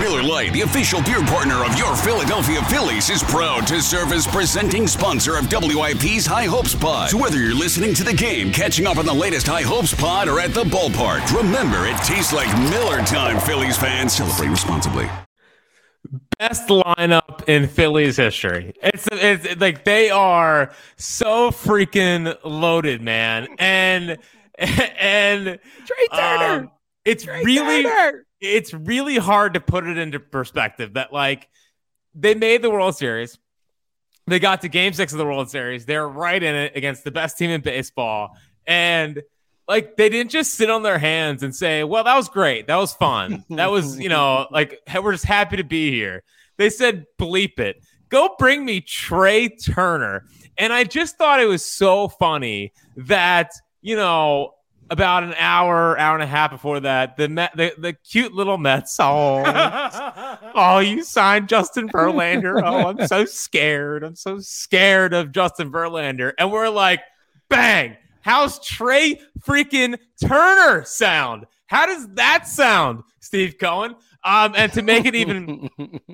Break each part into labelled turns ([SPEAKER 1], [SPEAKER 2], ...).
[SPEAKER 1] Miller Lite, the official beer partner of your Philadelphia Phillies, is proud to serve as presenting sponsor of WIP's High Hopes Pod. So whether you're listening to the game, catching up on the latest High Hopes Pod, or at the ballpark, remember it tastes like Miller time, Phillies fans. Celebrate responsibly.
[SPEAKER 2] Best lineup in Phillies history. It's like they are so freaking loaded, man. And
[SPEAKER 3] Trey Turner.
[SPEAKER 2] It's really hard to put it into perspective that like they made the World Series. They got to Game 6 of the World Series. They're right in it against the best team in baseball. And like they didn't just sit on their hands and say, well, that was great. That was fun. That was, like we're just happy to be here. They said, bleep it. Go bring me Trey Turner. And I just thought it was so funny that, about an hour and a half before that, the cute little Mets, oh, you signed Justin Verlander. Oh, I'm so scared. I'm so scared of Justin Verlander. And we're like, bang. How's Trey freaking Turner sound? How does that sound, Steve Cohen? And to make it even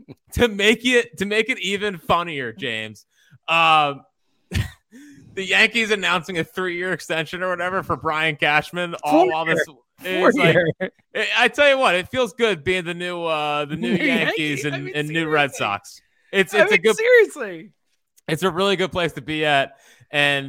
[SPEAKER 2] even funnier, James, the Yankees announcing a 3-year extension or whatever for Brian Cashman. All this is like, I tell you what, it feels good being the new Yankees and new Red Sox. It's a good,
[SPEAKER 3] seriously.
[SPEAKER 2] It's a really good place to be at, and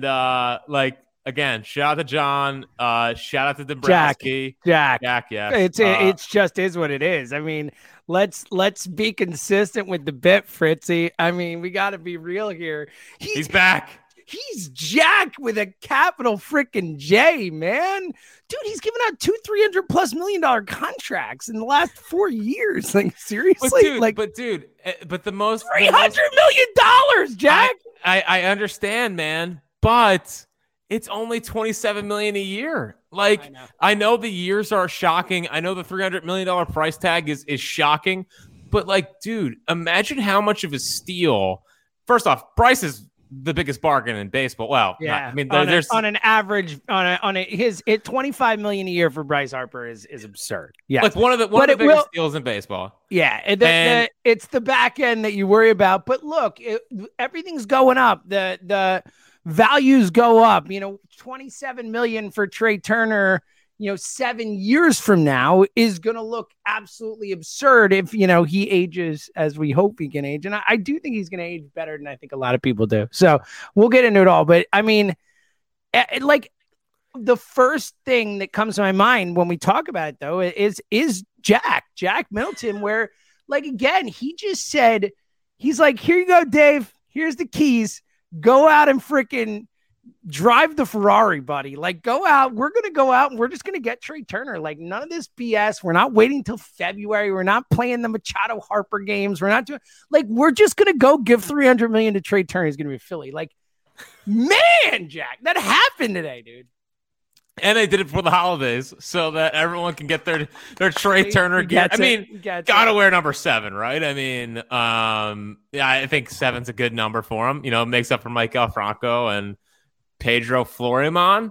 [SPEAKER 2] again, shout out to John. Shout out to Dombrowski.
[SPEAKER 3] Jack.
[SPEAKER 2] Yeah.
[SPEAKER 3] It's just is what it is. I mean, let's be consistent with the bet, Fritzy. I mean, we got to be real here.
[SPEAKER 2] He's back.
[SPEAKER 3] He's Jack with a capital freaking J, man. Dude, he's given out $200+ million contracts in the last 4 years. Like, seriously?
[SPEAKER 2] But the most
[SPEAKER 3] $300 million, Jack.
[SPEAKER 2] I understand, man, but it's only $27 million a year. Like, I know the years are shocking. I know the $300 million price tag is shocking, but like, dude, imagine how much of a steal. First off, Bryce is the biggest bargain in baseball. Well,
[SPEAKER 3] yeah.
[SPEAKER 2] I mean,
[SPEAKER 3] there's on an average his $25 million a year for Bryce Harper is absurd. Yeah,
[SPEAKER 2] like one of the biggest steals in baseball.
[SPEAKER 3] Yeah, it's the back end that you worry about. But look, everything's going up. The values go up. $27 million for Trey Turner, 7 years from now is going to look absolutely absurd if, he ages as we hope he can age. And I do think he's going to age better than I think a lot of people do. So we'll get into it all. But I mean, like the first thing that comes to my mind when we talk about it, though, is Jack Middleton, where, like, again, he just said, he's like, here you go, Dave. Here's the keys. Go out and freaking drive the Ferrari, buddy. Like, go out. We're going to go out and we're just going to get Trey Turner. Like, none of this BS. We're not waiting till February. We're not playing the Machado Harper games. We're not doing, like, we're just going to go give $300 million to Trey Turner. He's going to be a Philly. Like, man, Jack, that happened today, dude.
[SPEAKER 2] And they did it for the holidays so that everyone can get their Trey Turner gear. I mean, gotta wear number 7, right? I mean, I think 7's a good number for him. It makes up for Maikel Franco and Pedro Floriman.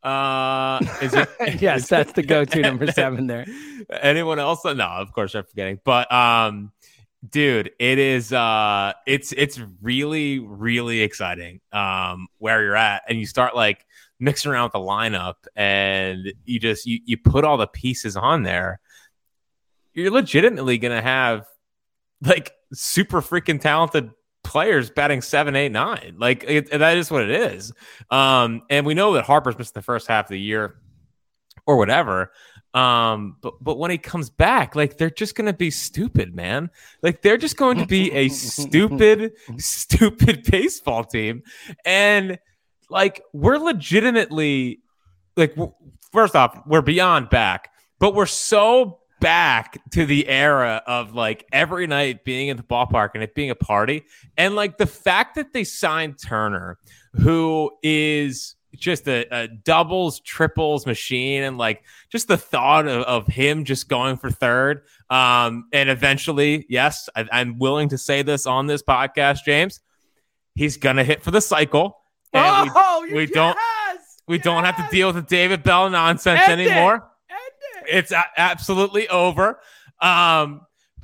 [SPEAKER 2] Is it?
[SPEAKER 3] Yes, that's the go-to number 7 there.
[SPEAKER 2] Anyone else? No, of course I'm forgetting. But dude, it is it's really, really exciting where you're at, and you start like mixing around with the lineup, and you put all the pieces on there. You're legitimately gonna have like super freaking talented players batting 7, 8, 9. Like that is what it is. And we know that Harper's missed the first half of the year or whatever. But when he comes back, like they're just going to be stupid, man. Like they're just going to be a stupid baseball team. And like, we're legitimately like, first off, we're beyond back, but we're so back to the era of like every night being in the ballpark and it being a party. And like the fact that they signed Turner, who is just a doubles, triples machine, and like just the thought of him just going for third. And eventually, yes, I'm willing to say this on this podcast, James, he's going to hit for the cycle. And we don't have to deal with the David Bell nonsense anymore. It's absolutely over. But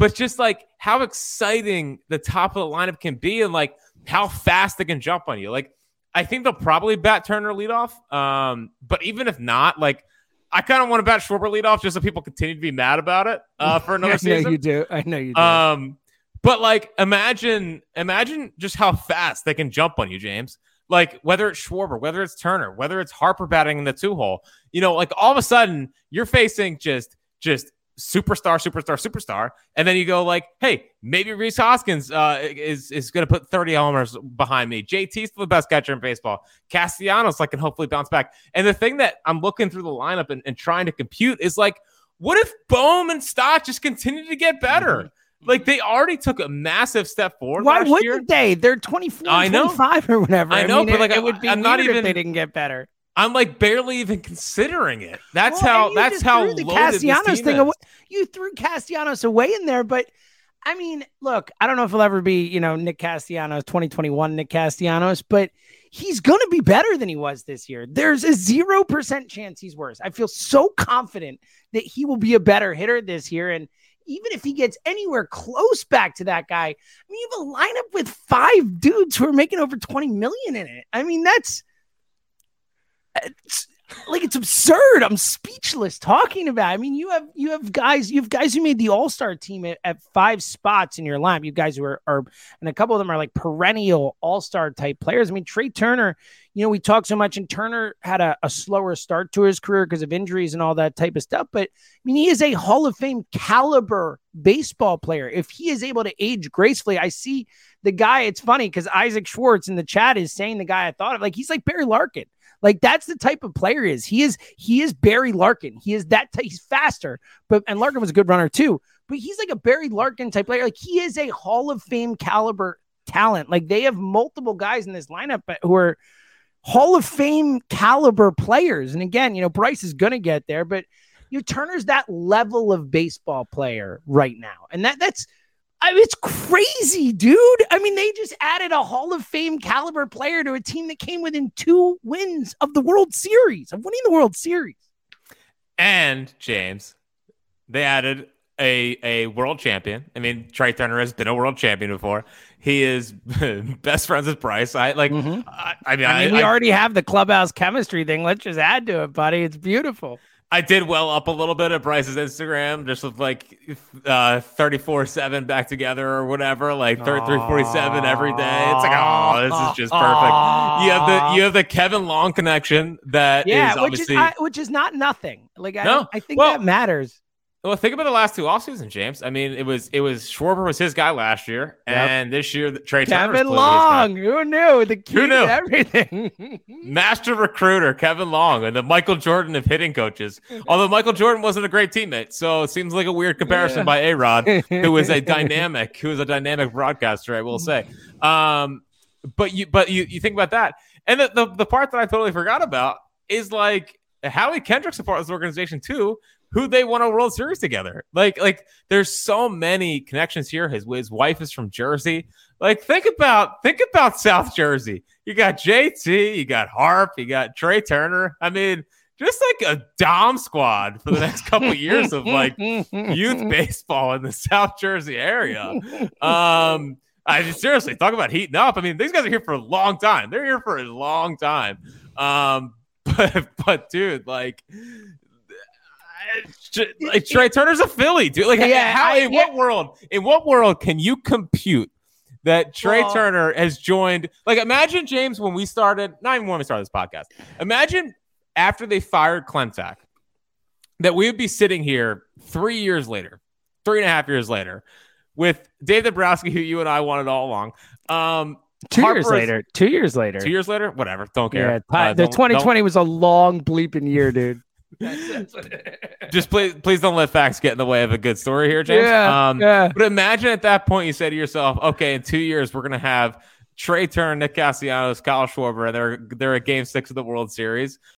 [SPEAKER 2] but just like how exciting the top of the lineup can be and like how fast they can jump on you. Like, I think they'll probably bat Turner leadoff. But even if not, like, I kind of want to bat Schwarber leadoff just so people continue to be mad about it for another season.
[SPEAKER 3] I know you do.
[SPEAKER 2] But like, imagine just how fast they can jump on you, James. Like, whether it's Schwarber, whether it's Turner, whether it's Harper batting in the 2-hole, like all of a sudden you're facing just superstar. And then you go like, hey, maybe Rhys Hoskins is going to put 30 homers behind me. JT's the best catcher in baseball. Castellanos can hopefully bounce back. And the thing that I'm looking through the lineup and trying to compute is like, what if Bohm and Stott just continue to get better? Mm-hmm. Like, they already took a massive step forward.
[SPEAKER 3] Why wouldn't they? They're 24, 25 or whatever.
[SPEAKER 2] I know, but like,
[SPEAKER 3] it would be
[SPEAKER 2] I'm
[SPEAKER 3] weird
[SPEAKER 2] not even,
[SPEAKER 3] if they didn't get better.
[SPEAKER 2] I'm like barely even considering it. That's how loaded the Castellanos thing
[SPEAKER 3] away. You threw Castellanos away in there, but I mean, look, I don't know if he'll ever be, Nick Castellanos, 2021 Nick Castellanos, but he's going to be better than he was this year. There's a 0% chance he's worse. I feel so confident that he will be a better hitter this year. And even if he gets anywhere close back to that guy, I mean, you have a lineup with 5 dudes who are making over 20 million in it. I mean, it's absurd. I'm speechless talking about it. I mean, you have guys who made the All-Star team at 5 spots in your lineup. You guys who are, and a couple of them are like perennial All-Star type players. I mean, Trey Turner, we talk so much, and Turner had a slower start to his career because of injuries and all that type of stuff. But I mean, he is a Hall of Fame caliber baseball player. If he is able to age gracefully, I see the guy. It's funny because Isaac Schwartz in the chat is saying the guy I thought of, like, he's like Barry Larkin. Like, that's the type of player he is. He is Barry Larkin. He is that he's faster, and Larkin was a good runner too. But he's like a Barry Larkin type player. Like, he is a Hall of Fame caliber talent. Like, they have multiple guys in this lineup who are Hall of Fame caliber players. And again, Bryce is gonna get there, but Turner's that level of baseball player right now, and that's. It's crazy, dude. I mean, they just added a Hall of Fame caliber player to a team that came within 2 wins of the World Series, of winning the World Series.
[SPEAKER 2] And, James, they added a world champion. I mean, Trey Turner has been a world champion before. He is best friends with Bryce. I mean, we already have the clubhouse chemistry thing. Let's just add to it, buddy. It's beautiful. I did well up a little bit at Bryce's Instagram, just with like 34/7 back together or whatever, like 347 every day. It's like, oh, this is just perfect. You have the Kevin Long connection that is obviously
[SPEAKER 3] which is not nothing. Like, I think that matters.
[SPEAKER 2] Well, think about the last 2 offseasons, James. I mean, it was Schwarber was his guy last year, and this year Trey Turner.
[SPEAKER 3] Kevin Long, who knew? The key to everything.
[SPEAKER 2] Master recruiter Kevin Long, and the Michael Jordan of hitting coaches. Although Michael Jordan wasn't a great teammate, so it seems like a weird comparison by A-Rod, who is a dynamic broadcaster, I will say. But you think about that, and the part that I totally forgot about is like Howie Kendrick's a part of this organization too. Who they won a World Series together. Like there's so many connections here. His wife is from Jersey. Like, think about South Jersey. You got JT, you got Harp, you got Trey Turner. I mean, just like a Dom squad for the next couple of years of like youth baseball in the South Jersey area. I mean, seriously, talk about heating up. I mean, these guys are here for a long time. They're here for a long time. But dude, like Trey Turner's a Philly, dude. Like, in what world can you compute that Trey Turner has joined? Like, imagine, James, when we started, not even when we started this podcast. Imagine after they fired Klentak, that we would be sitting here 3 years later, 3.5 years later, with Dave Dombrowski, who you and I wanted all along.
[SPEAKER 3] 2 years later. 2 years later.
[SPEAKER 2] 2 years later? Whatever. Don't care.
[SPEAKER 3] Yeah, the 2020 was a long bleeping year, dude.
[SPEAKER 2] Just please don't let facts get in the way of a good story here, James. But imagine at that point you say to yourself, okay, in 2 years we're gonna have Trey Turner, Nick Castellanos, Kyle Schwarber, and they're at Game 6 of the World Series.